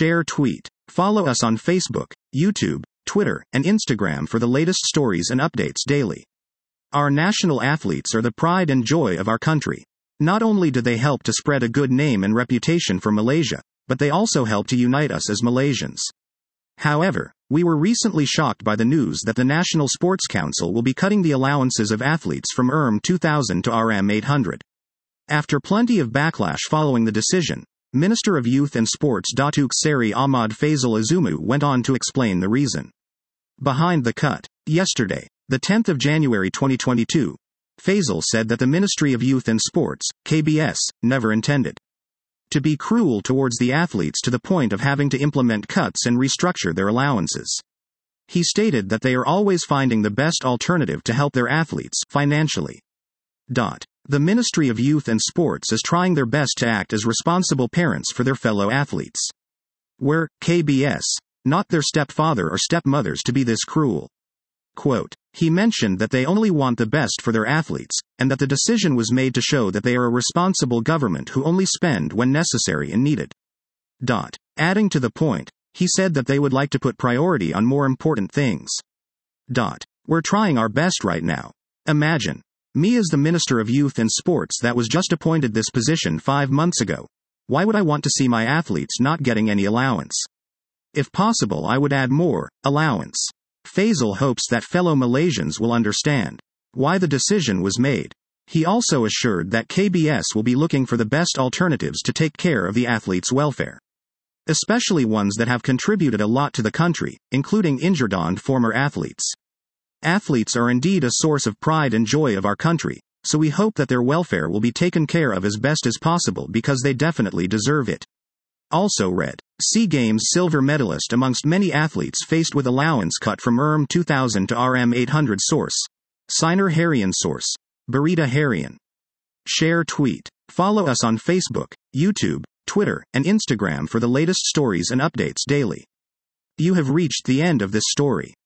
Share tweet. Follow us on Facebook, YouTube, Twitter, and Instagram for the latest stories and updates daily. Our national athletes are the pride and joy of our country. Not only do they help to spread a good name and reputation for Malaysia, but they also help to unite us as Malaysians. However, we were recently shocked by the news that the National Sports Council will be cutting the allowances of athletes from RM2000 to RM800. After plenty of backlash following the decision, Minister of Youth and Sports Datuk Seri Ahmad Faisal Azumu went on to explain the reason behind the cut. Yesterday, the 10th of January 2022, Faisal said that the Ministry of Youth and Sports, KBS, never intended to be cruel towards the athletes to the point of having to implement cuts and restructure their allowances. He stated that they are always finding the best alternative to help their athletes financially. The Ministry of Youth and Sports is trying their best to act as responsible parents for their fellow athletes. We're, KBS, not their stepfather or stepmothers to be this cruel. Quote, he mentioned that they only want the best for their athletes, and that the decision was made to show that they are a responsible government who only spend when necessary and needed. Adding to the point, he said that they would like to put priority on more important things. We're trying our best right now. Imagine me as the Minister of Youth and Sports that was just appointed this position 5 months ago. Why would I want to see my athletes not getting any allowance? If possible, I would add more allowance. Faisal hopes that fellow Malaysians will understand why the decision was made. He also assured that KBS will be looking for the best alternatives to take care of the athletes' welfare, especially ones that have contributed a lot to the country, including injured and former athletes. Athletes are indeed a source of pride and joy of our country, so we hope that their welfare will be taken care of as best as possible because they definitely deserve it. Also read, SEA Games silver medalist amongst many athletes faced with allowance cut from RM2000 to RM800 source. Signer Harian source. Barita Harian. Share tweet. Follow us on Facebook, YouTube, Twitter, and Instagram for the latest stories and updates daily. You have reached the end of this story.